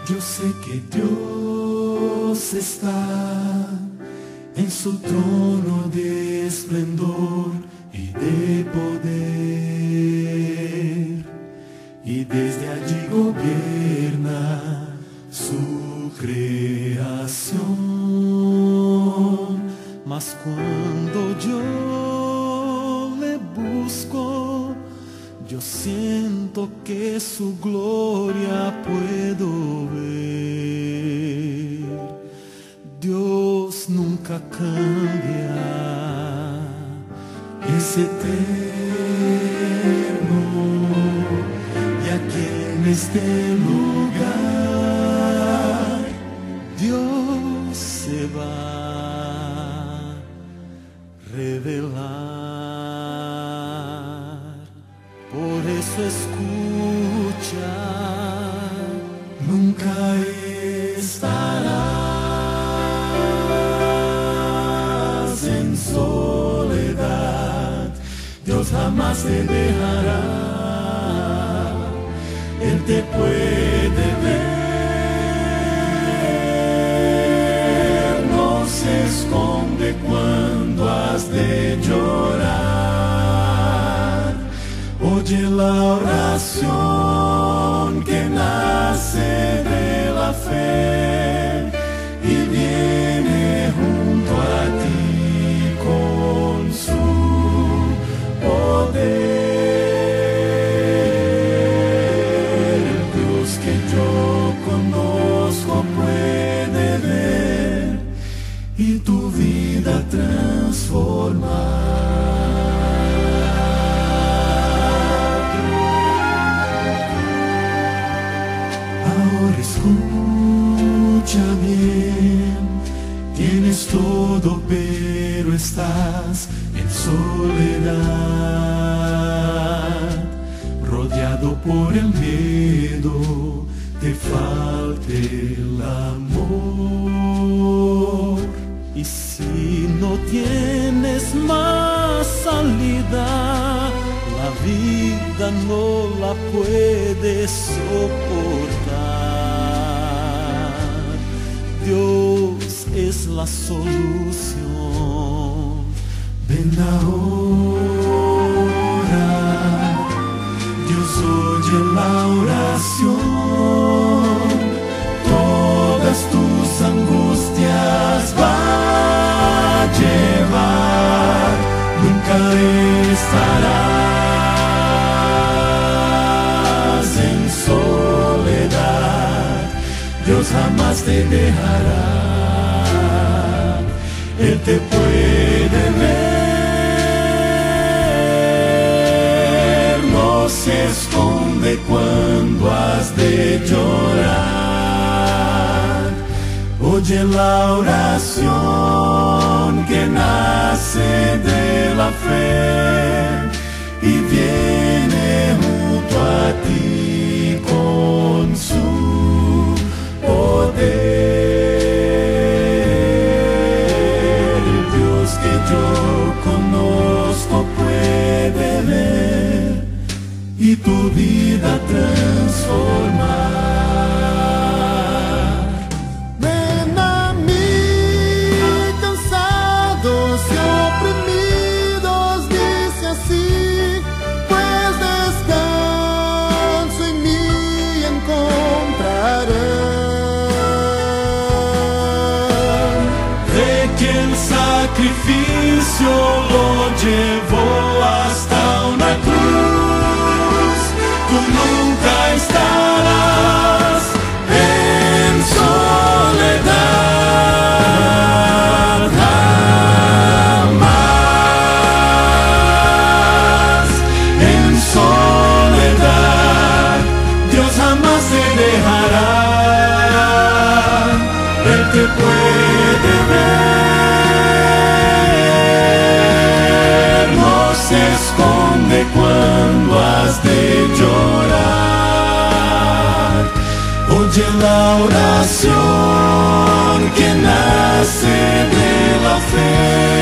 Yo sé que Dios está en su trono de esplendor y de poder, y desde allí gobierna su creación. Mas cuando yo le busco, yo siento que su gloria puedo ver. Dios nunca cambia, es eterno, y aquí en este lugar Dios se va a revelar. Por eso escucha, nunca estarás en soledad. Dios jamás te dejará, Él te puede ver. No se esconde cuando has de llorar. Oye la oración que nace de la fe y viene junto a ti con su poder. El Dios que yo conozco puede ver y tu vida transformar. Ahora escucha bien, tienes todo pero estás en soledad, rodeado por el miedo, te falta el amor. Y si no tienes más salida, la vida no la puedes soportar. Dios es la solución. Ven ahora, Dios oye la oración, todas tus angustias va a llevar, nunca estarás en soledad. Dios jamás te dejará, Él te puede ver. No se esconde cuando has de llorar. Oye la oración que nace de la fe y viene junto a ti con su poder. El Dios que yo conozco puede ver y tu vida transformar. Ven a mí, cansados y oprimidos, dice así, pues descanso en mí encontrarán. De que el sacrificio lo llevó hasta una cruz, tú nunca estarás en soledad, jamás en soledad. Dios jamás te dejará, Él te puede ver. No se esconde cuando has de llorar. Oye la oración que nace de la fe